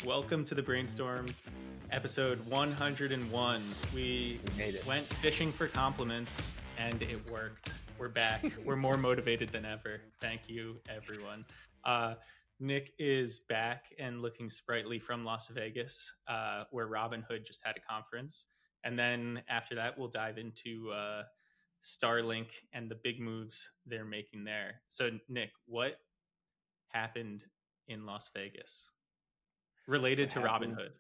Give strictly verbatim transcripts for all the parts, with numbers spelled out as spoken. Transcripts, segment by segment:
Welcome to the Brainstorm, episode one hundred one. We We made it. went fishing for compliments and it worked. We're back. We're more motivated than ever. Thank you, everyone. Uh, Nick is back and looking sprightly from Las Vegas, uh, where Robinhood just had a conference. And then after that, we'll dive into uh, Starlink and the big moves they're making there. So, Nick, what happened in Las Vegas related What to happened? Robinhood?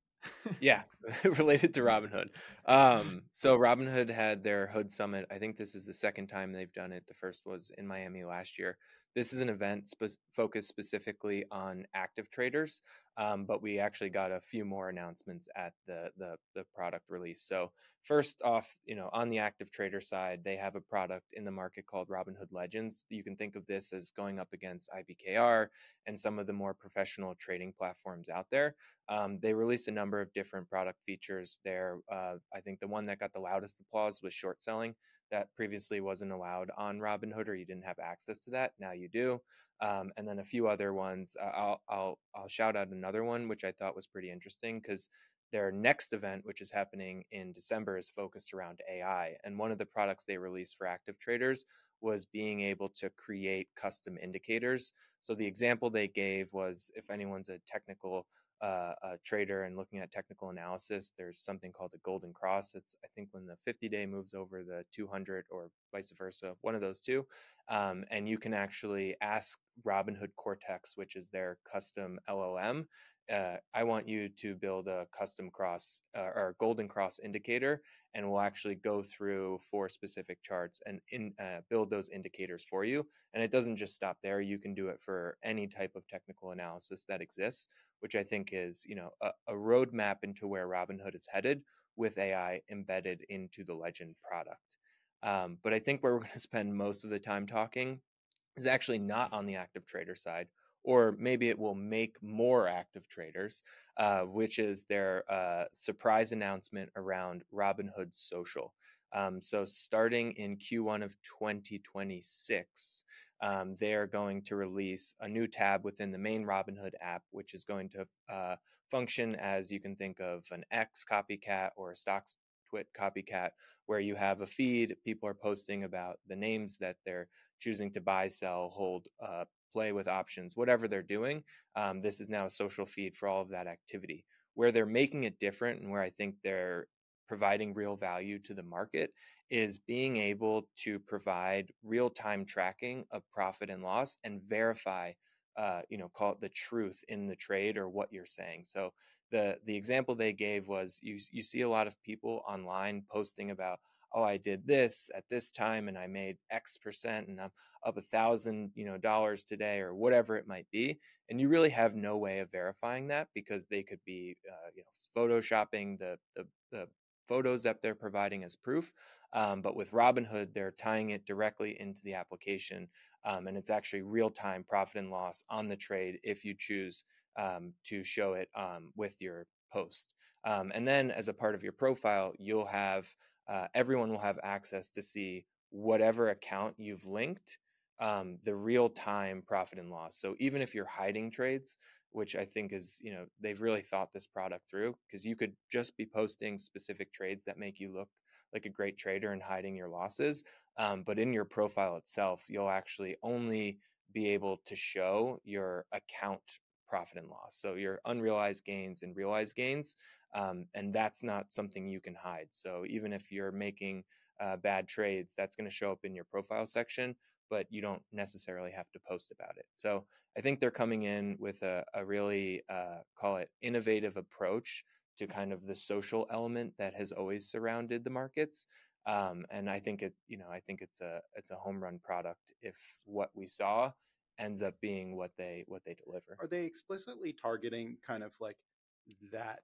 Yeah, related to Robinhood. Um, so Robinhood had their Hood Summit. I think this is the second time they've done it. The first was in Miami last year. This is an event spe- focused specifically on active traders, um, but we actually got a few more announcements at the, the the product release. So first off, you know, on the active trader side, they have a product in the market called Robinhood Legends. You can think of this as going up against I B K R and some of the more professional trading platforms out there. Um, they released a number of different product features there. Uh, I think the one that got the loudest applause was short selling. That previously wasn't allowed on Robinhood, or you didn't have access to that. Now you do. Um, and then a few other ones. Uh, I'll I'll I'll shout out another one which I thought was pretty interesting because their next event, which is happening in December, is focused around A I. And one of the products they released for active traders was being able to create custom indicators. So the example they gave was, if anyone's a technical uh, a trader and looking at technical analysis, there's something called a golden cross. It's, I think, when the fifty day moves over the two hundred or vice versa, one of those two. Um, and you can actually ask Robinhood Cortex, which is their custom L L M. Uh, I want you to build a custom cross uh, or golden cross indicator, and we'll actually go through four specific charts and in, uh, build those indicators for you. And it doesn't just stop there. You can do it for any type of technical analysis that exists, which I think is, you know, a, a roadmap into where Robinhood is headed with A I embedded into the Legend product. Um, but I think where we're going to spend most of the time talking is actually not on the active trader side, or maybe it will make more active traders, uh, which is their uh, surprise announcement around Robinhood Social. Um, so starting in Q one of twenty twenty-six, um, they are going to release a new tab within the main Robinhood app, which is going to uh, function as, you can think of, an X copycat or a Stocks Twit copycat, where you have a feed. People are posting about the names that they're choosing to buy, sell, hold, uh, play with options, whatever they're doing. Um, this is now a social feed for all of that activity. Where they're making it different, and where I think they're providing real value to the market, is being able to provide real-time tracking of profit and loss and verify, uh, you know, call it the truth in the trade or what you're saying. So the the example they gave was, you you see a lot of people online posting about, oh, I did this at this time and I made X percent and I'm up a thousand, you know, dollars today, or whatever it might be. And you really have no way of verifying that, because they could be, uh, you know, photoshopping the, the, the photos that they're providing as proof. Um, but with Robinhood, they're tying it directly into the application. Um, and it's actually real time profit and loss on the trade if you choose um, to show it um, with your post. Um, and then as a part of your profile, you'll have uh, everyone will have access to see whatever account you've linked, um, the real time profit and loss. So even if you're hiding trades, which I think is, you know, they've really thought this product through, because you could just be posting specific trades that make you look like a great trader and hiding your losses. Um, but in your profile itself, you'll actually only be able to show your account profit and loss. So your unrealized gains and realized gains. Um, and that's not something you can hide. So even if you're making uh, bad trades, that's going to show up in your profile section, but you don't necessarily have to post about it. So I think they're coming in with a, a really, uh, call it, innovative approach to kind of the social element that has always surrounded the markets. Um, and I think it, you know, I think it's a it's a home run product if what we saw ends up being what they what they deliver. Are they explicitly targeting kind of like that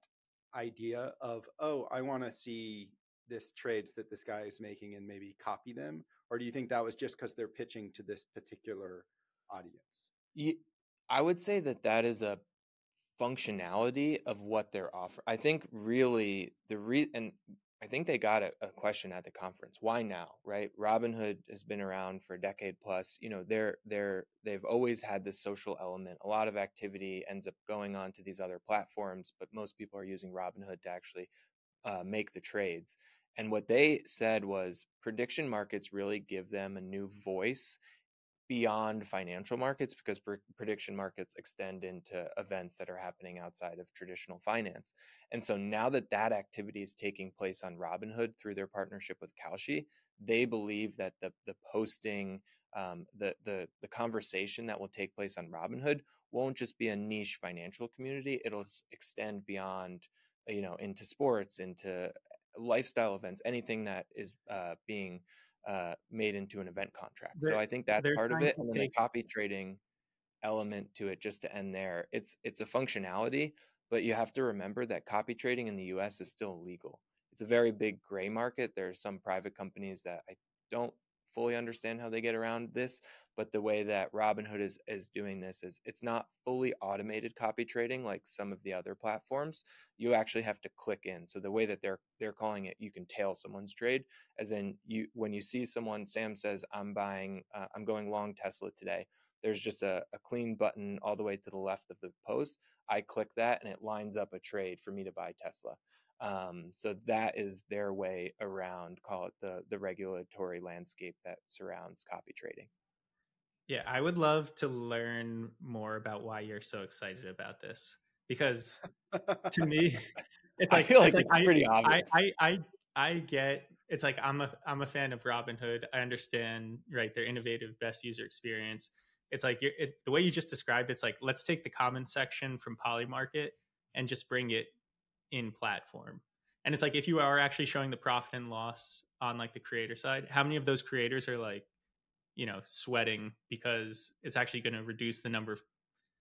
idea of, oh, I want to see this trades that this guy is making and maybe copy them? Or do you think that was just because they're pitching to this particular audience? I would say that that is a functionality of what they're offering. I think really the re and I think they got a, a question at the conference. Why now, right? Robinhood has been around for a decade plus. You know, they're they're they've always had this social element. A lot of activity ends up going on to these other platforms, but most people are using Robinhood to actually uh, make the trades. And what they said was prediction markets really give them a new voice beyond financial markets, because pre- prediction markets extend into events that are happening outside of traditional finance. And so now that that activity is taking place on Robinhood through their partnership with Kalshi, they believe that the the posting, um, the the the conversation that will take place on Robinhood won't just be a niche financial community. It'll extend beyond, you know, into sports, into lifestyle events, anything that is uh, being uh, made into an event contract. So They're I think that's they're part of trying it. to And then the take copy trading element to it, just to end there, it's it's a functionality, but you have to remember that copy trading in the U S is still illegal. It's a very big gray market. There are some private companies that I don't fully understand how they get around this, but the way that Robinhood is is doing this is it's not fully automated copy trading like some of the other platforms. You actually have to click in. So the way that they're they're calling it, you can tail someone's trade, as in you when you see someone, Sam says, I'm buying, uh, I'm going long Tesla today. There's just a, a clean button all the way to the left of the post. I click that and it lines up a trade for me to buy Tesla. Um, so that is their way around, call it the the regulatory landscape that surrounds copy trading. Yeah, I would love to learn more about why you're so excited about this, because to me it's I like feel it's like like it's I pretty I obvious. I I I get it's like I'm a I'm a fan of Robinhood. I understand, right, their innovative best user experience. It's like you're, it, the way you just described it's like let's take the comment section from Polymarket and just bring it in platform. And it's like if you are actually showing the profit and loss on like the creator side, how many of those creators are like, you know, sweating because it's actually going to reduce the number of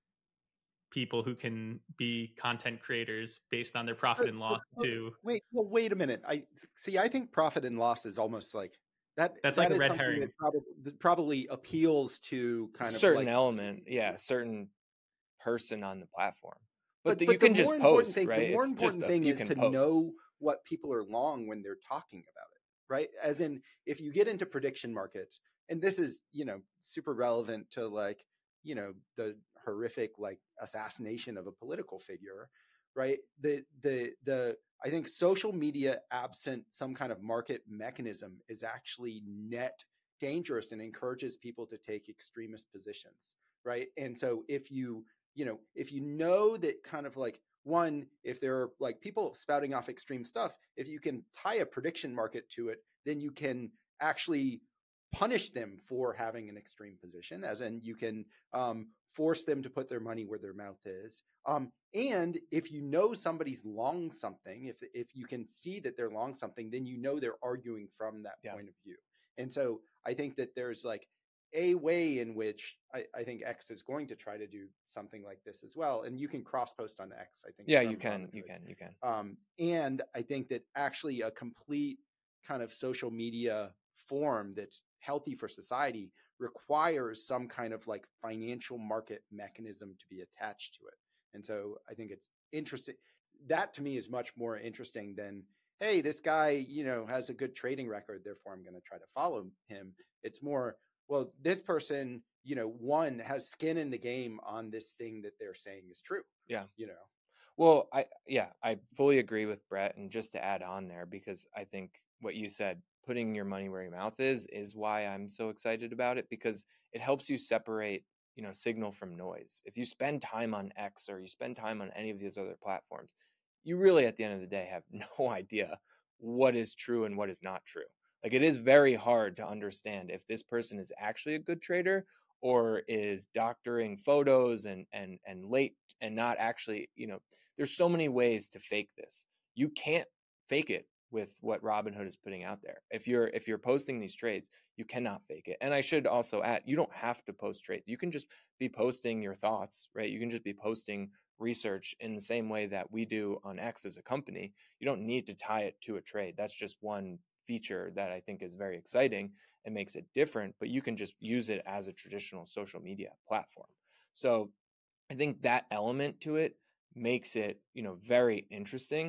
people who can be content creators based on their profit But, and but, loss but to wait, well, wait a minute. I see. I think profit and loss is almost like that. that's like That a is red something that herring. probably that probably appeals to kind of Certain like. element, yeah, certain person on the platform. But But the, you but the can more just important post, thing, the right? more It's just important a, thing you is can to post. know what people are long when they're talking about it, right? As in, if you get into prediction markets, and this is you know super relevant to like you know the horrific like assassination of a political figure, right? The the the I think social media absent some kind of market mechanism is actually net dangerous and encourages people to take extremist positions, right? And so if you you know, if you know that kind of like one, if there are like people spouting off extreme stuff, if you can tie a prediction market to it, then you can actually punish them for having an extreme position, as in you can um, force them to put their money where their mouth is. Um, and if you know somebody's long something, if if you can see that they're long something, then you know they're arguing from that Yeah. point of view. And so I think that there's like a way in which I, I think X is going to try to do something like this as well. And you can cross post on X, I think, Yeah, you from can, Robinhood. you can, you can. Um, and I think that actually a complete kind of social media form that's healthy for society requires some kind of like financial market mechanism to be attached to it. And so I think it's interesting. That to me is much more interesting than, hey, this guy, you know, has a good trading record, therefore I'm going to try to follow him. It's more, well, this person, you know, one has skin in the game on this thing that they're saying is true. Yeah. You know, Well, I yeah, I fully agree with Brett. And just to add on there, because I think what you said, putting your money where your mouth is, is why I'm so excited about it, because it helps you separate, you know, signal from noise. If you spend time on X or you spend time on any of these other platforms, you really at the end of the day have no idea what is true and what is not true. Like it is very hard to understand if this person is actually a good trader or is doctoring photos and and and late and not actually, you know, there's so many ways to fake this. You can't fake it with what Robinhood is putting out there. If you're if you're posting these trades, you cannot fake it. And I should also add, you don't have to post trades. You can just be posting your thoughts, right? You can just be posting research in the same way that we do on X as a company. You don't need to tie it to a trade. That's just one feature that I think is very exciting and makes it different, but you can just use it as a traditional social media platform. So I think that element to it makes it, you know, very interesting.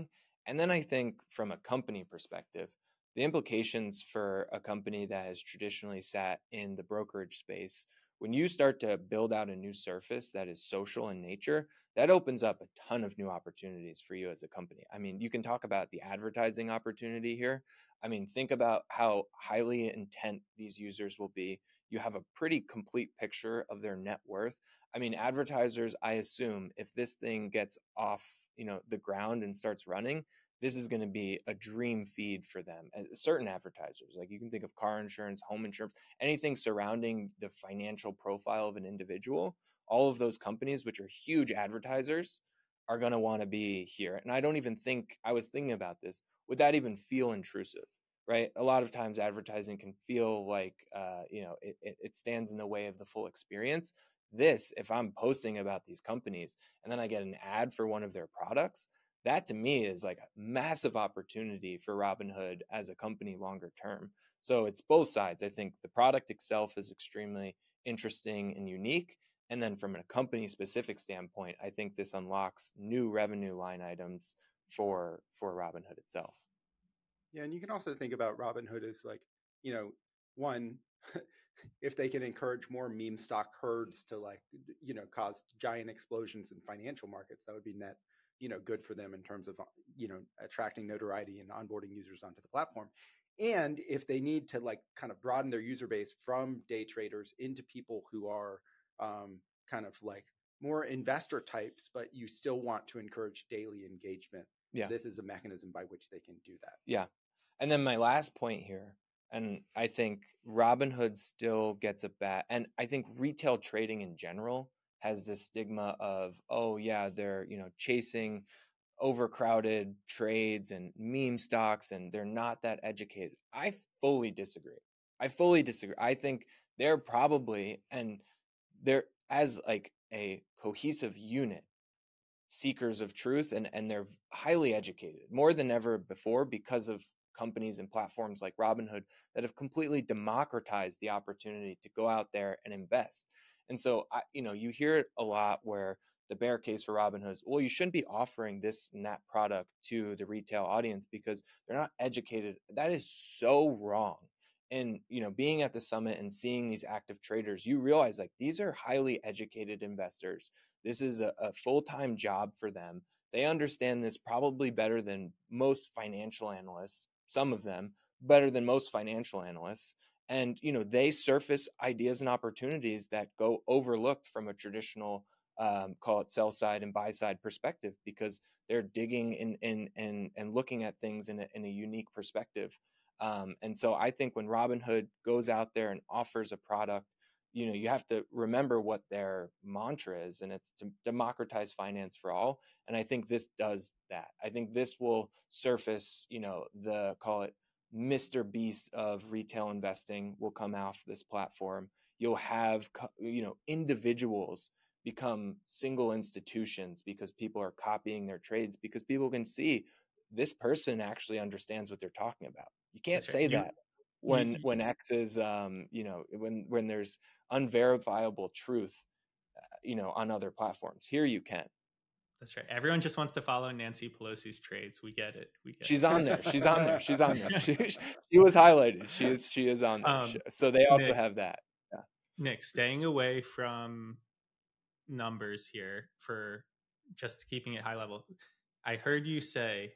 And then I think from a company perspective, the implications for a company that has traditionally sat in the brokerage space, when you start to build out a new surface that is social in nature, that opens up a ton of new opportunities for you as a company. I mean, you can talk about the advertising opportunity here. I mean, think about how highly intent these users will be. You have a pretty complete picture of their net worth. I mean, advertisers, I assume if this thing gets off, you know, the ground and starts running, this is going to be a dream feed for them. And certain advertisers, like you can think of car insurance, home insurance, anything surrounding the financial profile of an individual, all of those companies, which are huge advertisers, are going to want to be here. And I don't even think, I was thinking about this, would that even feel intrusive? Right? A lot of times advertising can feel like, uh, you know, it, it, it stands in the way of the full experience. This, if I'm posting about these companies and then I get an ad for one of their products, that to me is like a massive opportunity for Robinhood as a company longer term. So it's both sides. I think the product itself is extremely interesting and unique. And then from a company specific standpoint, I think this unlocks new revenue line items for for Robinhood itself. Yeah, and you can also think about Robinhood as like, you know, one, if they can encourage more meme stock herds to like, you know, cause giant explosions in financial markets, that would be net, you know, good for them in terms of, you know, attracting notoriety and onboarding users onto the platform. And if they need to like kind of broaden their user base from day traders into people who are um, kind of like more investor types, but you still want to encourage daily engagement. Yeah. This is a mechanism by which they can do that. Yeah. And then my last point here, and I think Robinhood still gets a bad, and I think retail trading in general has this stigma of, oh yeah, they're, you know, chasing overcrowded trades and meme stocks and they're not that educated. I fully disagree. I fully disagree. I think they're probably, and they're as like a cohesive unit, seekers of truth, and and they're highly educated more than ever before because of companies and platforms like Robinhood that have completely democratized the opportunity to go out there and invest. And so I, you know, you hear it a lot where the bear case for Robinhood is, well, you shouldn't be offering this and that product to the retail audience because they're not educated. That is so wrong. And you know, being at the summit and seeing these active traders, you realize like these are highly educated investors. This is a, a full-time job for them. They understand this probably better than most financial analysts, some of them better than most financial analysts. And, you know, they surface ideas and opportunities that go overlooked from a traditional, um, call it sell side and buy side perspective, because they're digging in, in, in and looking at things in a, in a unique perspective. Um, and so I think when Robinhood goes out there and offers a product, you know, you have to remember what their mantra is, and it's to democratize finance for all. And I think this does that. I think this will surface, you know, the, call it Mister Beast of retail investing will come off this platform. You'll have, you know, individuals become single institutions because people are copying their trades, because people can see this person actually understands what they're talking about. You can't That's right. say You, that you, when you- when X is, um, you know, when when there's unverifiable truth, uh, you know, on other platforms. Here you can. that's right. Everyone just wants to follow Nancy Pelosi's trades. We get it. We get She's it. on there. She's on there. She's on there. She, she was highlighted. She is she is on there. um, So they also Nick, have that. Yeah. Nick, staying away from numbers here for just keeping it high level. I heard you say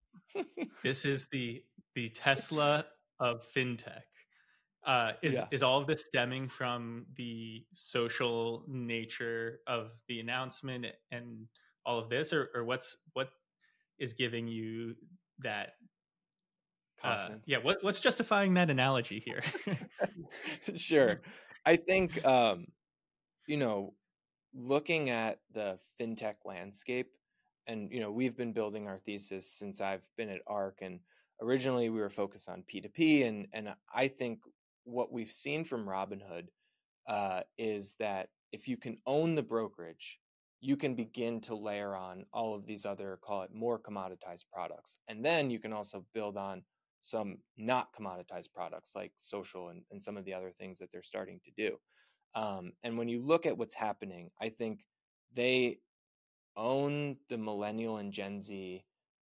this is the the Tesla of fintech. Uh, is Yeah. is all of this stemming from the social nature of the announcement and all of this, or or what's what is giving you that? Uh, Confidence. yeah, what what's justifying that analogy here? Sure. I think, um, you know, looking at the fintech landscape, and you know, we've been building our thesis since I've been at ARK, and originally we were focused on P two P, and and I think what we've seen from Robinhood uh, is that if you can own the brokerage, you can begin to layer on all of these other, call it more commoditized products, and then you can also build on some not commoditized products like social and, and some of the other things that they're starting to do. Um, and when you look at what's happening, I think they own the millennial and Gen Z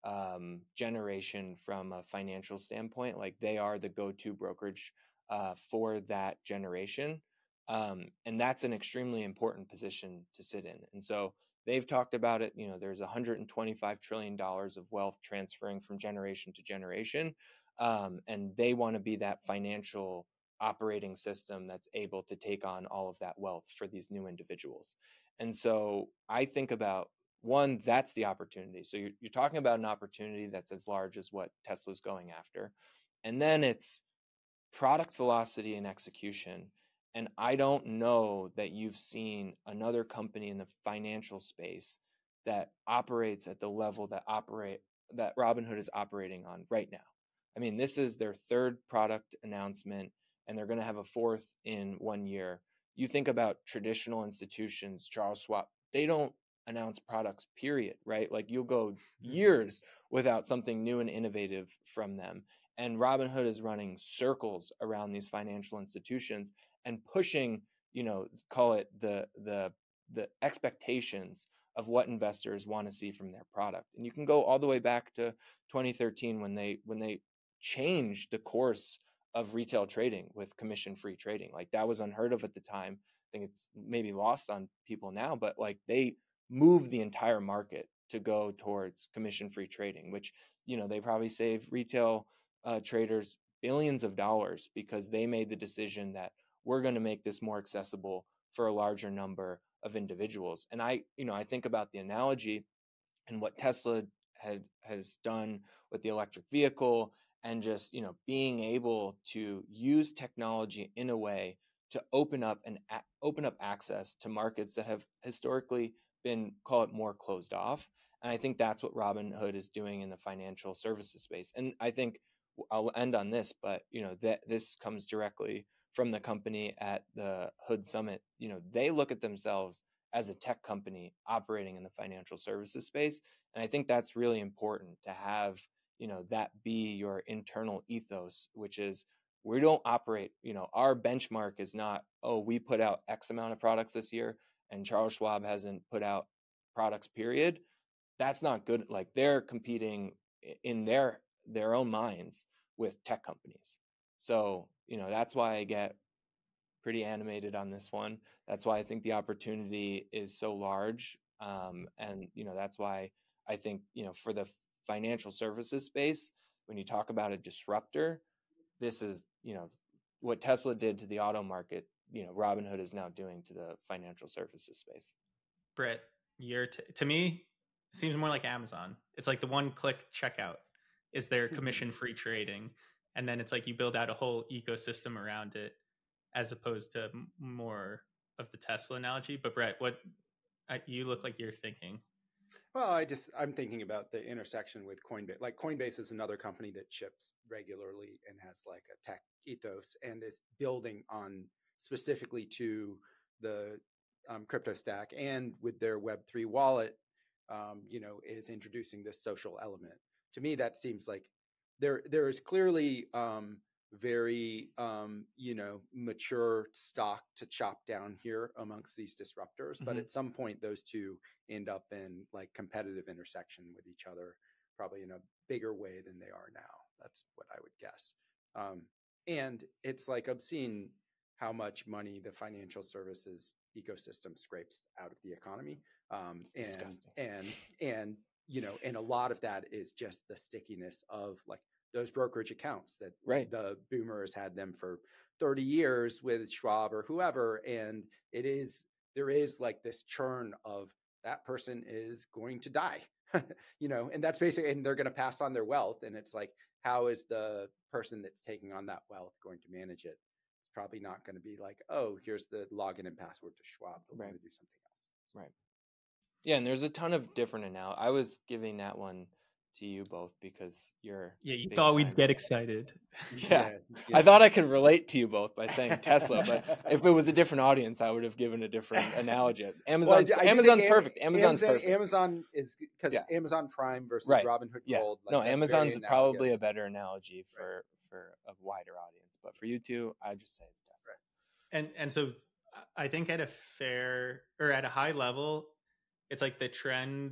um, generation from a financial standpoint. Like they are the go-to brokerage uh, for that generation. Um, and that's an extremely important position to sit in. And so they've talked about it. You know, there's one hundred twenty-five trillion dollars of wealth transferring from generation to generation. Um, and they want to be that financial operating system that's able to take on all of that wealth for these new individuals. And so I think about one, that's the opportunity. So you're, you're talking about an opportunity that's as large as what Tesla's going after. And then it's product velocity and execution. And I don't know that you've seen another company in the financial space that operates at the level that operate that Robinhood is operating on right now. I mean, this is their third product announcement, and they're going to have a fourth in one year. You think about traditional institutions, Charles Schwab, they don't announce products, period, right? Like you'll go years without something new and innovative from them. And Robinhood is running circles around these financial institutions and pushing, you know, call it the the the expectations of what investors want to see from their product. And you can go all the way back to twenty thirteen when they when they changed the course of retail trading with commission-free trading. Like that was unheard of at the time. I think it's maybe lost on people now, but like they moved the entire market to go towards commission-free trading, which, you know, they probably save retail uh, traders billions of dollars because they made the decision that we're going to make this more accessible for a larger number of individuals. And I, you know, I think about the analogy and what Tesla had has done with the electric vehicle and just, you know, being able to use technology in a way to open up and a- open up access to markets that have historically been, call it, more closed off. And I think that's what Robinhood is doing in the financial services space. And I think I'll end on this, but you know, that this comes directly from the company at the Hood Summit. You know, they look at themselves as a tech company operating in the financial services space. And I think that's really important to have, you know, that be your internal ethos, which is we don't operate, you know, our benchmark is not, oh, we put out X amount of products this year and Charles Schwab hasn't put out products, period. That's not good. Like they're competing in their their own minds with tech companies. So, you know, that's why I get pretty animated on this one. That's why I think the opportunity is so large. Um, and, you know, that's why I think, you know, for the financial services space, when you talk about a disruptor, this is, you know, what Tesla did to the auto market, you know, Robinhood is now doing to the financial services space. Brett, you're t- to me, it seems more like Amazon. It's like the one-click checkout is their commission-free trading, and then it's like you build out a whole ecosystem around it, as opposed to m- more of the Tesla analogy. But Brett, what I, you look like you're thinking? Well, I just I'm thinking about the intersection with Coinbase. Like Coinbase is another company that ships regularly and has like a tech ethos and is building on specifically to the um, crypto stack, and with their Web three wallet, um, you know, is introducing this social element. To me, that seems like there there is clearly um, very um, you know mature stock to chop down here amongst these disruptors, but Mhm. at some point those two end up in like competitive intersection with each other, probably in a bigger way than they are now. That's what I would guess. Um, and it's like obscene how much money the financial services ecosystem scrapes out of the economy. Um, It's and disgusting. and and you know, and a lot of that is just the stickiness of like those brokerage accounts that Right. the boomers had them for thirty years with Schwab or whoever. And it is, there is like this churn of that person is going to die, you know, and that's basically, and they're going to pass on their wealth. And it's like, how is the person that's taking on that wealth going to manage it? It's probably not going to be like, oh, here's the login and password to Schwab. They'll Right. want to do something else. Right. Yeah, and there's a ton of different now. I was giving that one to you both because you're Yeah, you big thought we'd time. get excited. Yeah. yeah. I thought I could relate to you both by saying Tesla, but if it was a different audience, I would have given a different analogy. Well, I Amazon's do- I do Amazon's think Am- perfect. Amazon's Amazon, perfect. Amazon is because Yeah. Amazon Prime versus Right. Robinhood Yeah. Gold. Like No, that's very Amazon's probably a analogous. better analogy for for a wider audience, but for you two, I would just say it's Tesla. Right. And and so I think at a fair or at a high level, it's like the trend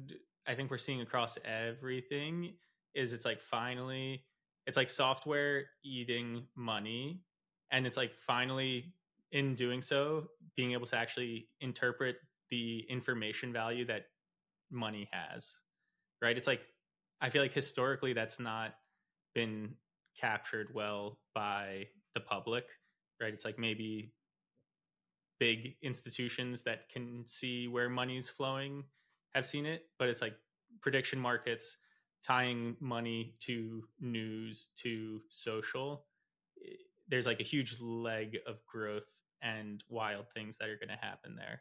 I think we're seeing across everything is it's like finally it's like software eating money, and it's like finally in doing so being able to actually interpret the information value that money has, right? It's like I feel like historically that's not been captured well by the public, right? It's like maybe big institutions that can see where money's flowing have seen it, but it's like prediction markets tying money to news to social. There's like a huge leg of growth and wild things that are going to happen there.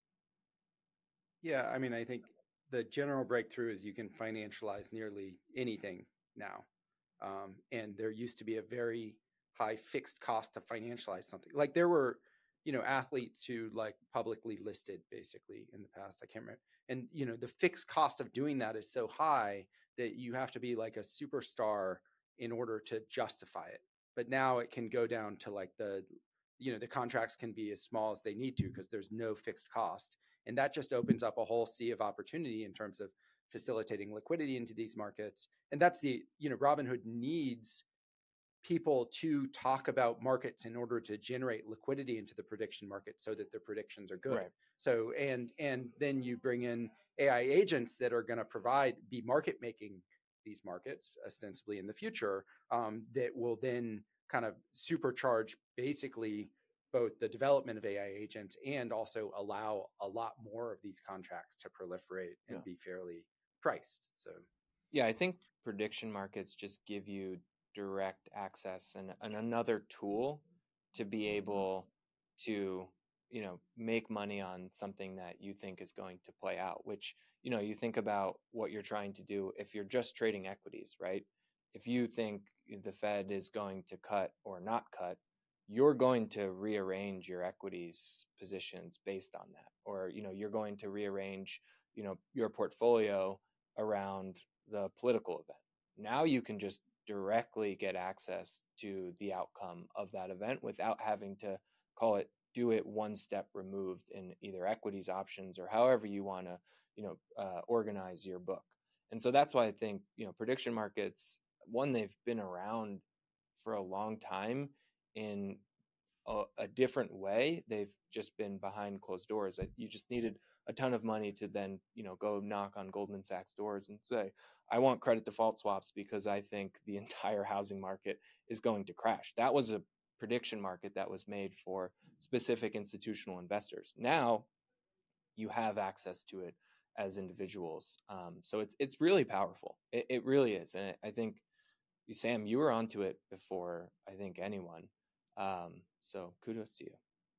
Yeah, I mean, I think the general breakthrough is you can financialize nearly anything now. Um, and there used to be a very high fixed cost to financialize something. Like there were, you know, athletes who like publicly listed basically in the past. I can't remember. And, you know, the fixed cost of doing that is so high that you have to be like a superstar in order to justify it. But now it can go down to like the, you know, the contracts can be as small as they need to because there's no fixed cost. And that just opens up a whole sea of opportunity in terms of facilitating liquidity into these markets. And that's the, you know, Robinhood needs people to talk about markets in order to generate liquidity into the prediction market so that their predictions are good. Right. So, and, and then you bring in A I agents that are going to provide, be market making these markets ostensibly in the future, um, that will then kind of supercharge basically both the development of A I agents and also allow a lot more of these contracts to proliferate and Yeah. be fairly priced. So, yeah, I think prediction markets just give you direct access and, and another tool to be able to, you know, make money on something that you think is going to play out, which, you know, you think about what you're trying to do if you're just trading equities, right? If you think the Fed is going to cut or not cut, you're going to rearrange your equities positions based on that. Or, you know, you're going to rearrange, you know, your portfolio around the political event. Now you can just directly get access to the outcome of that event without having to call it do it one step removed in either equities options or however you want to, you know, uh, organize your book. And so that's why I think, you know, prediction markets, one, they've been around for a long time in a, a different way. They've just been behind closed doors. You just needed a ton of money to then, you know, go knock on Goldman Sachs doors and say, I want credit default swaps because I think the entire housing market is going to crash. That was a prediction market that was made for specific institutional investors. Now you have access to it as individuals. Um, so it's it's really powerful. It, it really is. And I think, Sam, you were onto it before I think anyone. Um, so kudos to you.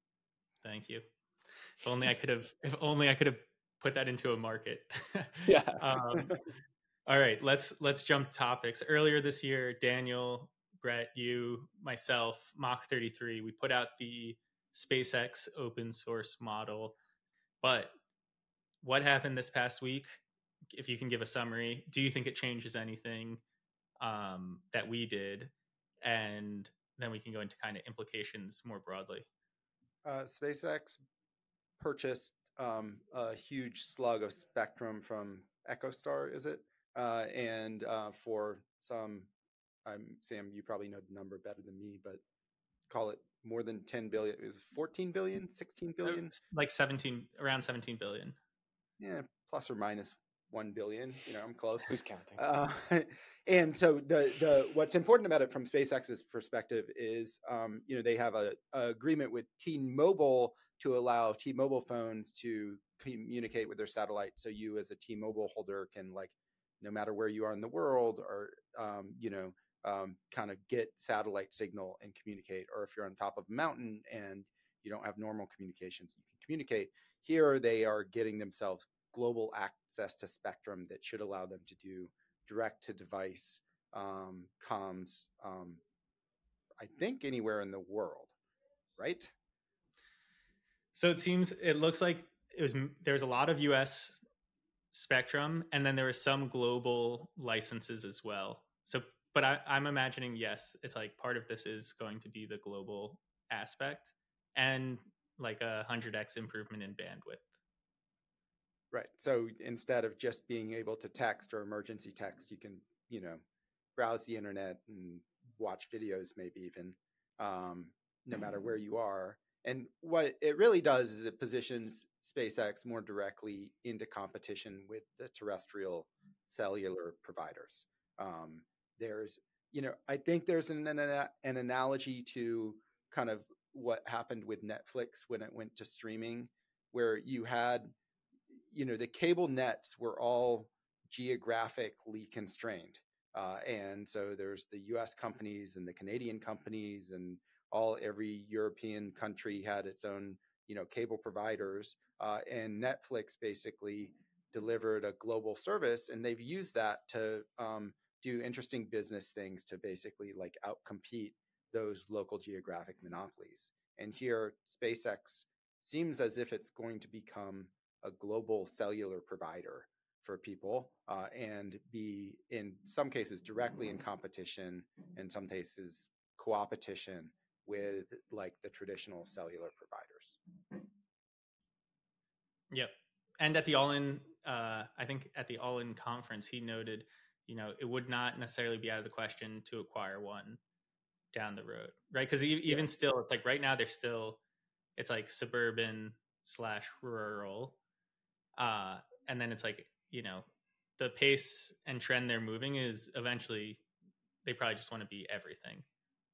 Thank you. If only I could have. If only I could have put that into a market. Yeah. um, all right, let's let's jump topics. Earlier this year, Daniel, Brett, you, myself, Mach thirty-three, we put out the SpaceX open source model. But what happened this past week? If you can give a summary, do you think it changes anything um, that we did? And then we can go into kind of implications more broadly. uh, SpaceX purchased um, a huge slug of spectrum from EchoStar, is it? Uh, and uh, for some, um, Sam, you probably know the number better than me, but call it more than ten billion. It was fourteen billion, sixteen billion? Like seventeen, around seventeen billion. Yeah, plus or minus one billion. You know, I'm close. Who's counting? Uh, and so the the what's important about it from SpaceX's perspective is, um, you know, they have a, a agreement with T-Mobile to allow T-Mobile phones to communicate with their satellite. So you, as a T-Mobile holder, can, like, no matter where you are in the world, or um, you know, um, kind of get satellite signal and communicate. Or if you're on top of a mountain and you don't have normal communications, you can communicate. Here they are getting themselves global access to spectrum that should allow them to do direct to device um, comms, um, I think anywhere in the world, right? So it seems, it looks like it was, there's a lot of U S spectrum, and then there were some global licenses as well. So, but I, I'm imagining, yes, it's like part of this is going to be the global aspect and like a one hundred x improvement in bandwidth. Right. So instead of just being able to text or emergency text, you can, you know, browse the internet and watch videos, maybe even, um, no matter where you are. And what it really does is it positions SpaceX more directly into competition with the terrestrial cellular providers. Um, there's, you know, I think there's an, an, an analogy to kind of what happened with Netflix when it went to streaming, where you had, you know, the cable nets were all geographically constrained. Uh, and so there's the U S companies and the Canadian companies, and all every European country had its own, you know, cable providers. Uh, and Netflix basically delivered a global service, and they've used that to um, do interesting business things to basically like outcompete those local geographic monopolies. And here, SpaceX seems as if it's going to become a global cellular provider for people, uh, and be in some cases directly in competition, in some cases co-opetition with like the traditional cellular providers. Yep. And at the All In, uh, I think at the All In conference, he noted, you know, it would not necessarily be out of the question to acquire one down the road, right? Because even Yeah. still, it's like right now they're still, it's like suburban slash rural, uh, and then it's like, you know, the pace and trend they're moving is eventually they probably just want to be everything.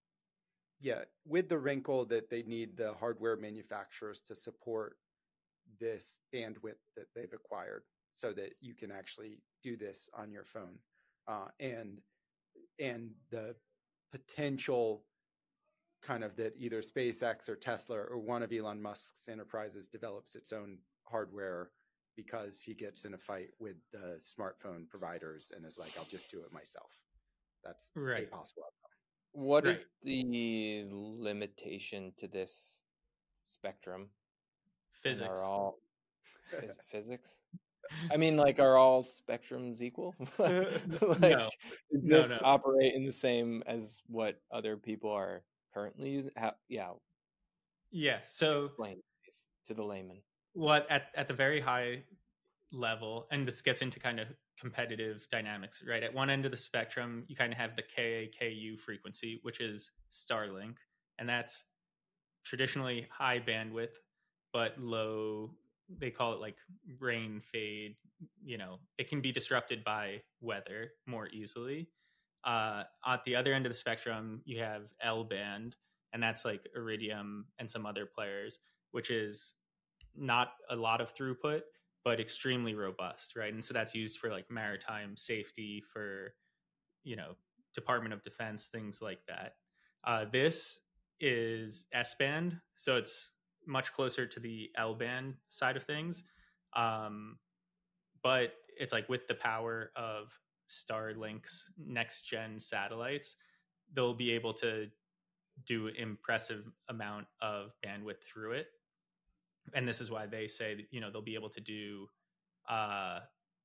Yeah, with the wrinkle that they need the hardware manufacturers to support this bandwidth that they've acquired, so that you can actually do this on your phone, uh, and and the potential kind of that either SpaceX or Tesla or one of Elon Musk's enterprises develops its own hardware because he gets in a fight with the smartphone providers and is like, I'll just do it myself. That's Right. a possible outcome. What Right. is the limitation to this spectrum? And are Physics. all phys- physics? I mean, like, are all spectrums equal? Like, No. does No, this no. operate in the same as what other people are currently using? How, yeah, Yeah. So explain this to the layman. what at, at the very high level, and this gets into kind of competitive dynamics, right? At one end of the spectrum, you kind of have the K A K U frequency, which is Starlink, and that's traditionally high bandwidth, but low, they call it like rain fade. You know, it can be disrupted by weather more easily. Uh, at the other end of the spectrum, you have L band, and that's like Iridium and some other players, which is not a lot of throughput, but extremely robust, right? And so that's used for like maritime safety, for, you know, Department of Defense, things like that. Uh, this is S band, so it's much closer to the L band side of things. Um, but it's like with the power of Starlink's next gen satellites, they'll be able to do impressive amount of bandwidth through it. And this is why they say that, you know, they'll be able to do, uh,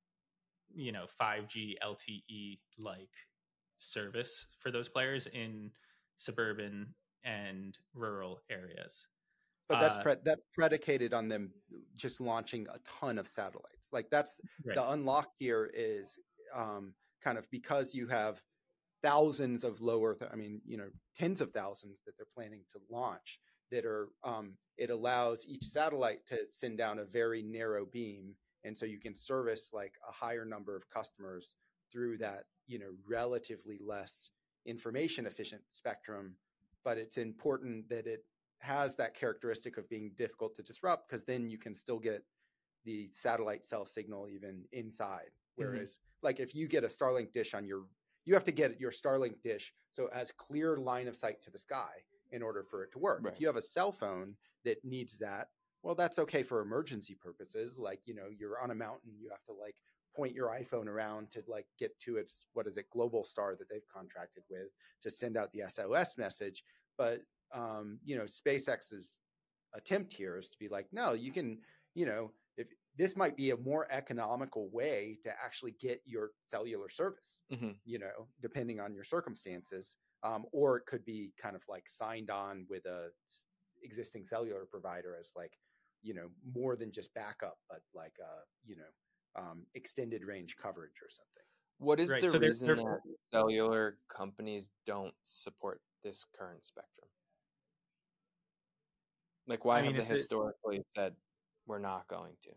you know, five G L T E like service for those players in suburban and rural areas. But that's Uh, pre- that's predicated on them just launching a ton of satellites. Like that's right. the unlock here is um, kind of because you have thousands of low Earth, I mean, you know, tens of thousands that they're planning to launch that are, um, it allows each satellite to send down a very narrow beam. And so you can service like a higher number of customers through that, you know, relatively less information efficient spectrum. But it's important that it has that characteristic of being difficult to disrupt, because then you can still get the satellite cell signal even inside. Whereas, mm-hmm. like if you get a Starlink dish on your, you have to get your Starlink dish so as clear line of sight to the sky in order for it to work. Right. If you have a cell phone that needs that, well, that's okay for emergency purposes. Like, you know, you're on a mountain, you have to like point your iPhone around to like get to its, what is it, Globalstar that they've contracted with to send out the S O S message. But, um, you know, SpaceX's attempt here is to be like, no, you can, you know, if this might be a more economical way to actually get your cellular service, mm-hmm. you know, depending on your circumstances. Um, or it could be kind of like signed on with a existing cellular provider as like, you know, more than just backup, but like, uh, you know, um, extended range coverage or something. What is Right. the So they're, reason they're that cellular companies don't support this current spectrum? Like, why I mean, have they it's the, historically said we're not going to?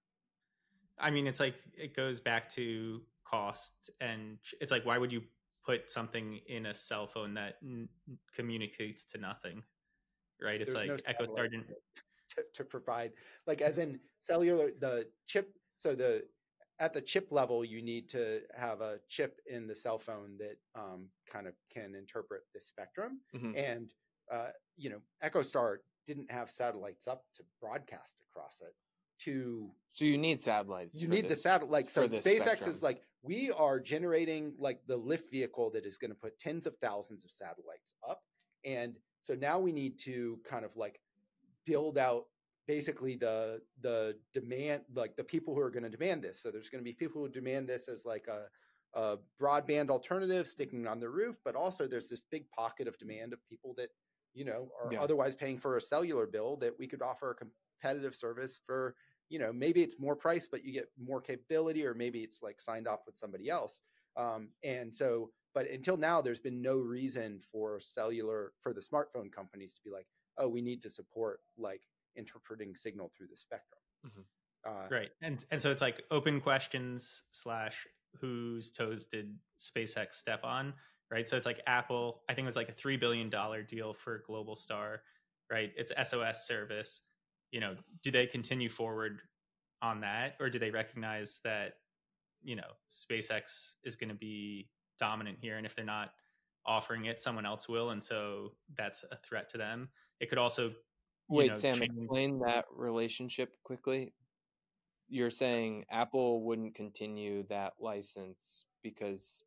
I mean, it's like it goes back to cost, and it's like, why would you put something in a cell phone that n- communicates to nothing, right? It's There's no like EchoStar didn't. to, to provide, like, as in cellular, the chip. So the at the chip level, you need to have a chip in the cell phone that um, kind of can interpret the spectrum. Mhm. And uh, you know, EchoStar didn't have satellites up to broadcast across it. To So you need satellites. you for need the this, satellite. So for this SpaceX spectrum. is like, we are generating like the lift vehicle that is going to put tens of thousands of satellites up, and so now we need to kind of like build out basically the the demand, like the people who are going to demand this. So there's going to be people who demand this as like a, a broadband alternative sticking on the roof, but also there's this big pocket of demand of people that, you know, are Yeah. otherwise paying for a cellular bill, that we could offer a competitive service for, you know, maybe it's more price, but you get more capability, or maybe it's like signed off with somebody else. Um, and so, but until now, there's been no reason for cellular, for the smartphone companies to be like, oh, we need to support like interpreting signal through the spectrum. Mhm. Uh, Right. And and so it's like open questions slash whose toes did SpaceX step on, right? So it's like Apple, I think it was like a three billion dollars deal for Globalstar, right? It's S O S service. You know, do they continue forward on that, or do they recognize that, you know, SpaceX is going to be dominant here, and if they're not offering it, someone else will, and so that's a threat to them. It could also, you Wait, know, Sam, change. explain that relationship quickly. You're saying Apple wouldn't continue that license because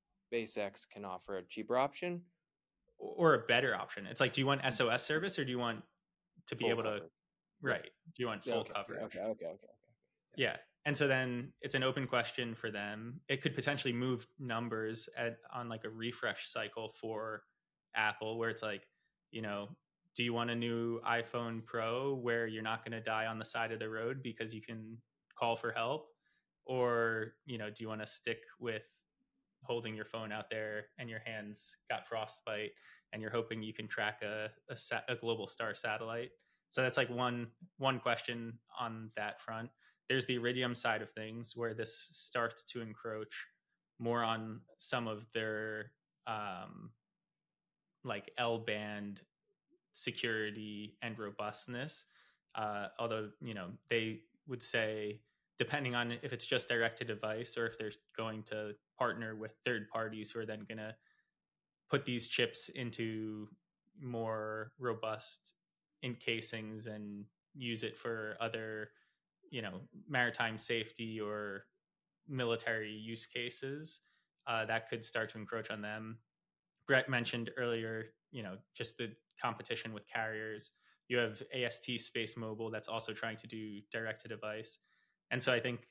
SpaceX can offer a cheaper option? Or a better option. It's like, do you want S O S service, or do you want to be Full able to, coverage. right? Do you want Yeah, full okay, coverage? okay, okay, okay, okay. Yeah. And so then it's an open question for them. It could potentially move numbers at on like a refresh cycle for Apple, where it's like, you know, do you want a new iPhone Pro where you're not going to die on the side of the road because you can call for help? Or, you know, do you want to stick with holding your phone out there and your hands got frostbite and you're hoping you can track a, a, sat, a Globalstar satellite? So that's like one one question on that front. There's the Iridium side of things, where this starts to encroach more on some of their um, like L-band security and robustness. Uh, although, you know, they would say, depending on if it's just direct to device or if they're going to partner with third parties who are then going to put these chips into more robust encasings and use it for other, you know, maritime safety or military use cases, uh, that could start to encroach on them. Brett mentioned earlier, you know, just the competition with carriers. You have A S T Space Mobile that's also trying to do direct to device. And so I think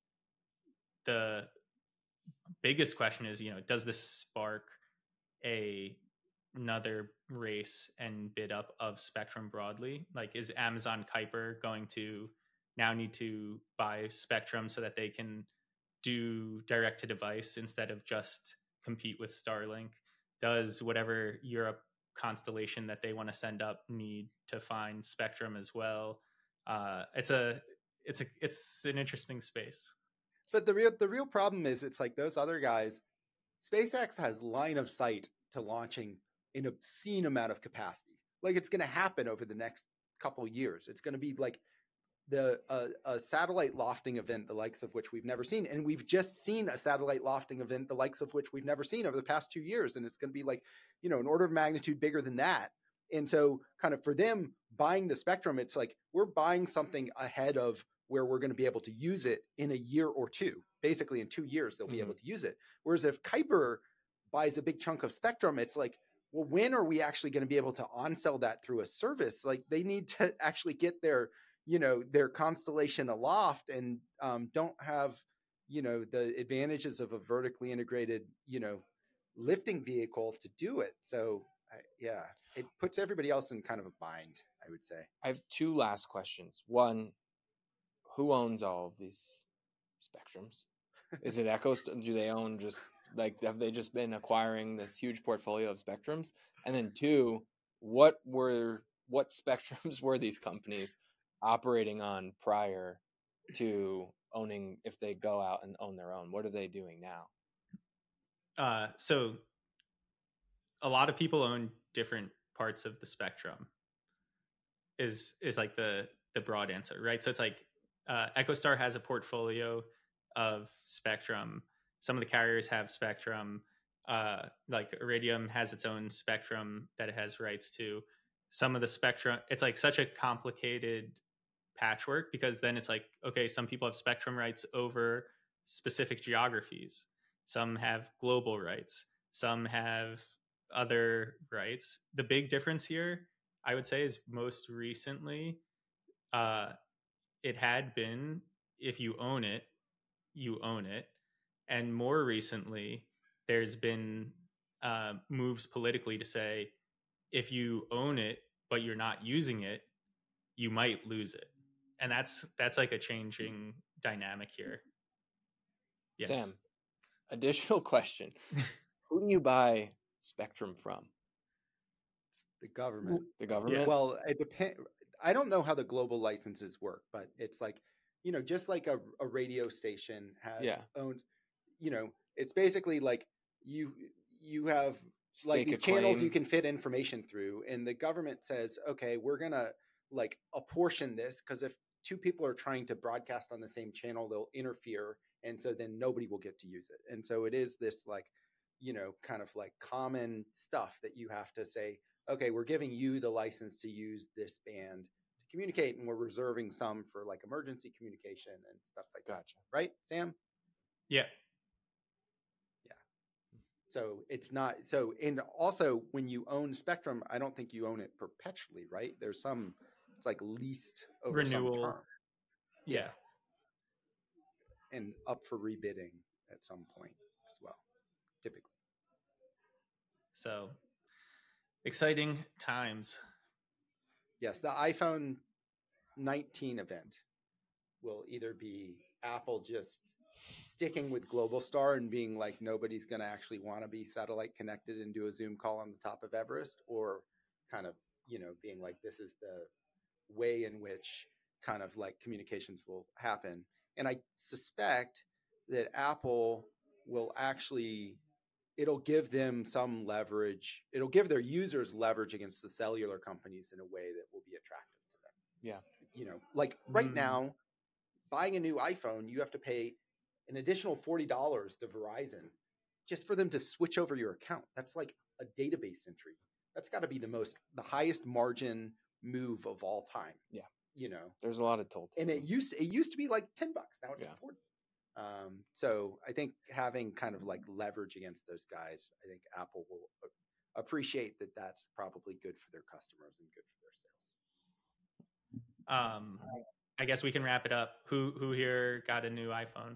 the biggest question is, you know, does this spark a another race and bid up of spectrum broadly? Like, is Amazon Kuiper going to now need to buy spectrum so that they can do direct to device instead of just compete with Starlink? Does whatever Europe constellation that they want to send up need to find spectrum as well? Uh, it's a it's a it's an interesting space. but the real the real problem is, it's like those other guys, SpaceX has line of sight to launching an obscene amount of capacity. Like, it's going to happen over the next couple years. It's going to be like the uh, a satellite lofting event, the likes of which we've never seen, and we've just seen a satellite lofting event, the likes of which we've never seen over the past two years, and it's going to be like, you know, an order of magnitude bigger than that. And so, kind of for them buying the spectrum, it's like we're buying something ahead of where we're going to be able to use it in a year or two. Basically, in two years they'll be Mhm. able to use it. Whereas if Kuiper buys a big chunk of spectrum, it's like, well, when are we actually going to be able to on-sell that through a service? Like, they need to actually get their, you know, their constellation aloft, and um, don't have, you know, the advantages of a vertically integrated, you know, lifting vehicle to do it. So I, yeah. it puts everybody else in kind of a bind, I would say. I have two last questions. One, who owns all of these spectrums? Is it EchoStar? Do they own just like have they just been acquiring this huge portfolio of spectrums? And then two, what were what spectrums were these companies operating on prior to owning? If they go out and own their own, what are they doing now? Uh, so a lot of people own different parts of the spectrum. Is is like the the broad answer, right? So it's like uh, EchoStar has a portfolio of spectrum. Some of the carriers have spectrum. Uh, like Iridium has its own spectrum that it has rights to. Some of the spectrum, it's like such a complicated patchwork because then it's like, okay, some people have spectrum rights over specific geographies. Some have global rights. Some have other rights. The big difference here, I would say, is most recently, uh, it had been if you own it, you own it. And more recently, there's been uh, moves politically to say if you own it but you're not using it, you might lose it. And that's that's like a changing dynamic here. Yes. Sam, additional question. Who do you buy spectrum from? It's the government. The government? Well, it depends. I don't know how the global licenses work, but it's like, you know, just like a, a radio station has yeah. owned, you know, it's basically like you you have Stake like these channels claim. You can fit information through, and the government says, okay, we're gonna like apportion this because if two people are trying to broadcast on the same channel, they'll interfere, and so then nobody will get to use it. And so it is this like, you know, kind of like common stuff that you have to say, okay, we're giving you the license to use this band to communicate, and we're reserving some for like emergency communication and stuff like gotcha. that. Right, Sam? Yeah. Yeah. So it's not so, and also when you own spectrum, I don't think you own it perpetually, right? There's some, it's like leased over renewal some term. Yeah. yeah. And up for rebidding at some point as well, typically. So exciting times. Yes, the iPhone nineteen event will either be Apple just sticking with Globalstar and being like nobody's going to actually want to be satellite connected and do a Zoom call on the top of Everest, or kind of, you know, being like this is the way in which kind of like communications will happen. And I suspect that Apple will actually, it'll give them some leverage. It'll give their users leverage against the cellular companies in a way that will be attractive to them. Yeah. You know, like right Mm. now, buying a new iPhone, you have to pay an additional forty dollars to Verizon just for them to switch over your account. That's like a database entry. That's got to be the most, the highest margin move of all time. Yeah. You know, there's a lot of toll. And it used, it used to be like ten bucks. Now it's yeah. forty. Um, so I think having kind of like leverage against those guys, I think Apple will appreciate that that's probably good for their customers and good for their sales. Um, I guess we can wrap it up. Who who here got a new iPhone?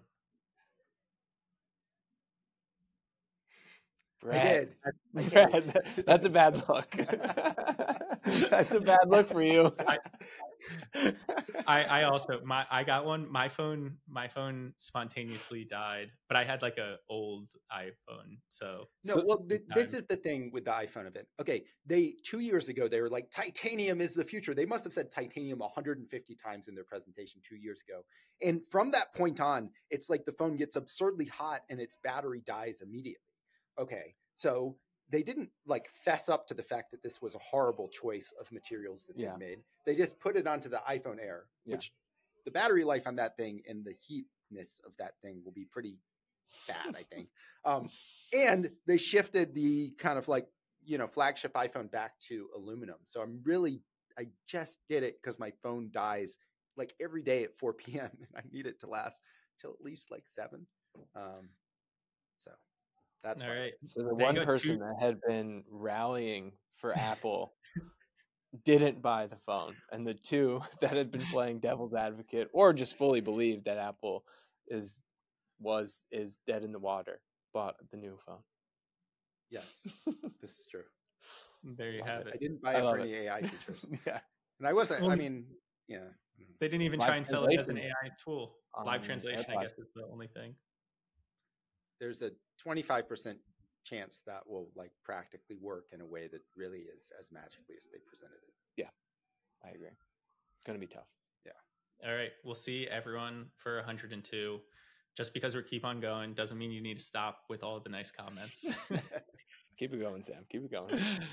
Brad. I did. I Brad, that's a bad look. That's a bad look for you. I, I, I also my I got one. My phone my phone spontaneously died, but I had like a old iPhone. So no, well, th- this is the thing with the iPhone event. Okay, they two years ago they were like titanium is the future. They must have said titanium one hundred fifty times in their presentation two years ago. And from that point on, it's like the phone gets absurdly hot and its battery dies immediately. Okay, so they didn't like fess up to the fact that this was a horrible choice of materials that yeah. they made. They just put it onto the iPhone Air, yeah. which the battery life on that thing and the heatness of that thing will be pretty bad, I think. Um, and they shifted the kind of like, you know, flagship iPhone back to aluminum. So I'm really, I just did it because my phone dies like every day at four p.m. and I need it to last till at least like seven. Um, so. That's all right. right. So the one person two... that had been rallying for Apple didn't buy the phone, and the two that had been playing devil's advocate or just fully believed that Apple is was is dead in the water bought the new phone. Yes, this is true. There you Love have it. I it. didn't buy I it love for it. any A I features. Yeah. And I wasn't, I Well, mean, yeah. They didn't even Live try and sell it as an translation A I tool. on Live translation, I guess, AirPods. is the only thing. There's a twenty-five percent chance that will like practically work in a way that really is as magically as they presented it. Yeah, I agree. It's going to be tough. Yeah. All right. We'll see everyone for one hundred two. Just because we keep on going doesn't mean you need to stop with all of the nice comments. Keep it going, Sam. Keep it going.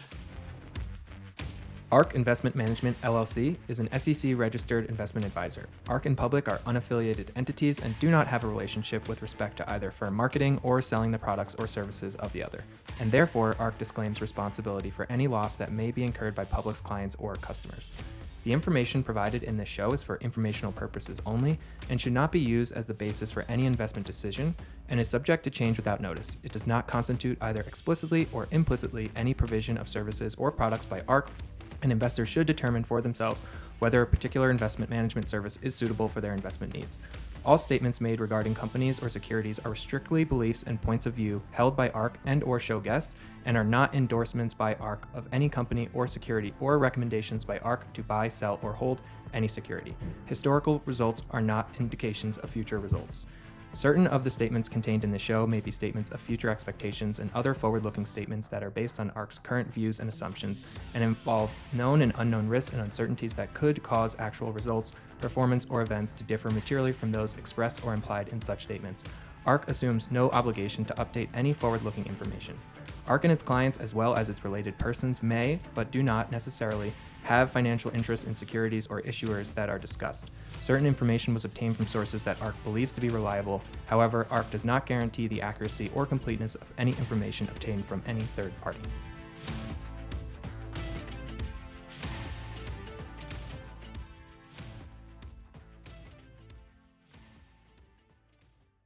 ARK Investment Management, L L C, is an S E C-registered investment advisor. ARK and Public are unaffiliated entities and do not have a relationship with respect to either firm marketing or selling the products or services of the other, and therefore ARK disclaims responsibility for any loss that may be incurred by Public's clients or customers. The information provided in this show is for informational purposes only and should not be used as the basis for any investment decision and is subject to change without notice. It does not constitute either explicitly or implicitly any provision of services or products by ARK, and investors should determine for themselves whether a particular investment management service is suitable for their investment needs. All statements made regarding companies or securities are strictly beliefs and points of view held by ARK and or show guests and are not endorsements by ARK of any company or security or recommendations by ARK to buy, sell, or hold any security. Historical results are not indications of future results. Certain of the statements contained in the show may be statements of future expectations and other forward-looking statements that are based on ARK's current views and assumptions and involve known and unknown risks and uncertainties that could cause actual results, performance, or events to differ materially from those expressed or implied in such statements. ARK assumes no obligation to update any forward-looking information. ARK and its clients, as well as its related persons, may, but do not necessarily, have financial interests in securities or issuers that are discussed. Certain information was obtained from sources that ARK believes to be reliable. However, ARK does not guarantee the accuracy or completeness of any information obtained from any third party.